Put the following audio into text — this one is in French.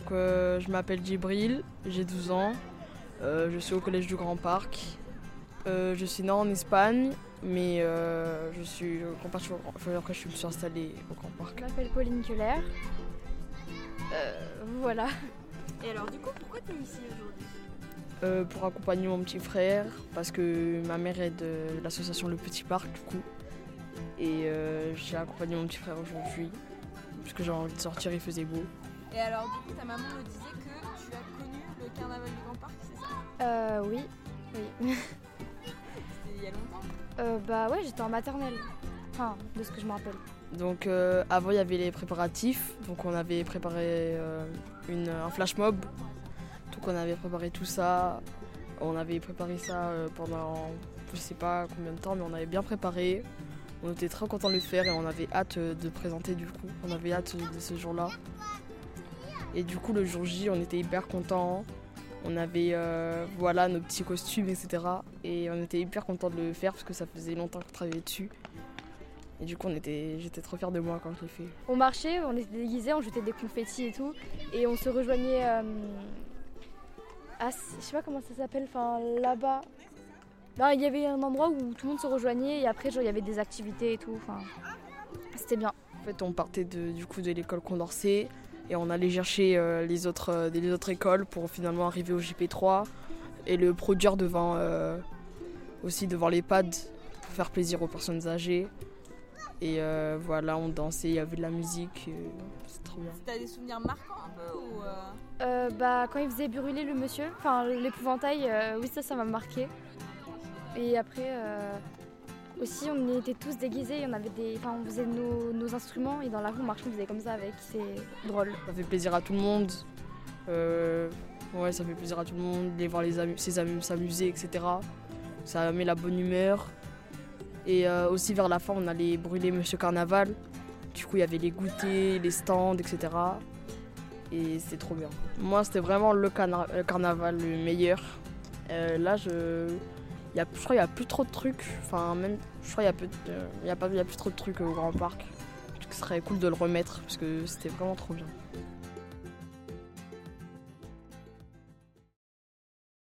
Je m'appelle Djibril, j'ai 12 ans, je suis au collège du Grand Parc. Je suis née en Espagne, mais après je me suis installée au Grand Parc. Je m'appelle Pauline Keller. Voilà. Et alors du coup, pourquoi tu es ici aujourd'hui ? Pour accompagner mon petit frère, parce que ma mère est de l'association Le Petit Parc du coup. Et j'ai accompagné mon petit frère aujourd'hui, parce que j'avais envie de sortir, il faisait beau. Et alors du coup, ta maman me disait que tu as connu le carnaval du Grand Parc, c'est ça ? Oui. C'était il y a longtemps ? Bah ouais, j'étais en maternelle. Enfin, de ce que je me rappelle. Donc avant il y avait les préparatifs, donc on avait préparé un flash mob, donc on avait préparé tout ça, on avait préparé ça pendant je sais pas combien de temps, mais on avait bien préparé, on était très contents de le faire et on avait hâte de présenter du coup, on avait hâte de ce jour-là. Et du coup le jour J on était hyper contents, on avait nos petits costumes etc. Et on était hyper contents de le faire parce que ça faisait longtemps qu'on travaillait dessus. Et du coup, j'étais trop fière de moi quand je l'ai fait. On marchait, on était déguisés, on jetait des confettis et tout. Et on se rejoignait je sais pas comment ça s'appelle, là-bas. Non, il y avait un endroit où tout le monde se rejoignait et après, il y avait des activités et tout. C'était bien. En fait, on partait de l'école Condorcet et on allait chercher les autres écoles pour finalement arriver au JP3 et le produire devant l'EHPAD pour faire plaisir aux personnes âgées. Et on dansait, il y avait de la musique, c'est trop bien. T'as des souvenirs marquants un peu ou Quand il faisait brûler le monsieur, l'épouvantail, oui ça m'a marqué. Et après aussi on était tous déguisés, on faisait nos instruments et dans la rue on marchait, on faisait comme ça avec, c'est drôle. Ça fait plaisir à tout le monde, ça fait plaisir à tout le monde, de voir ses amis s'amuser, etc. Ça met la bonne humeur. Et aussi vers la fin on allait brûler Monsieur Carnaval, du coup il y avait les goûters, les stands, etc. Et c'était trop bien. Moi c'était vraiment le carnaval le meilleur. Là je crois qu'il n'y a plus trop de trucs, je crois qu'il n'y a plus trop de trucs au Grand Parc. Ce serait cool de le remettre parce que c'était vraiment trop bien.